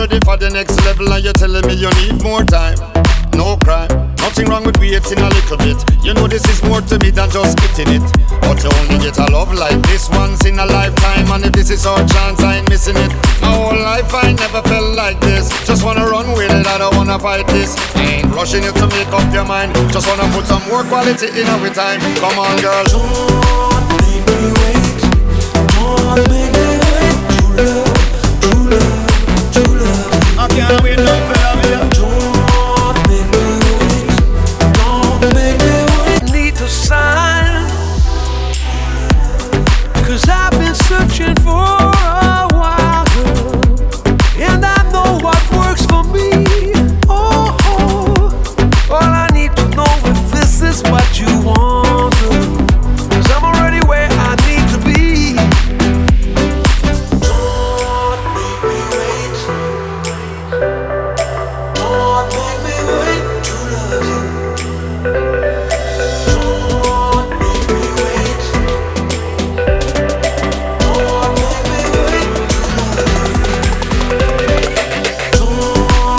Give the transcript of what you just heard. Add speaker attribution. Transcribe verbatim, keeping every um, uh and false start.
Speaker 1: ready for the next level and you're telling me you need more time. No crime, nothing wrong with waiting a little bit. You know this is more to me than just getting it. But you only get a love like this once in a lifetime, and if this is our chance, I ain't missing it. My whole life I never felt like this. Just wanna run with it, I don't wanna fight this. I ain't rushing you to make up your mind. Just wanna put some more quality in every time. Come on, girl.
Speaker 2: Don't make me wait. Don't make me wait. True love, true love, true love. I can't wait no for love you. Don't make me wait. Don't make me wait. Need to sign, 'cause I've been searching for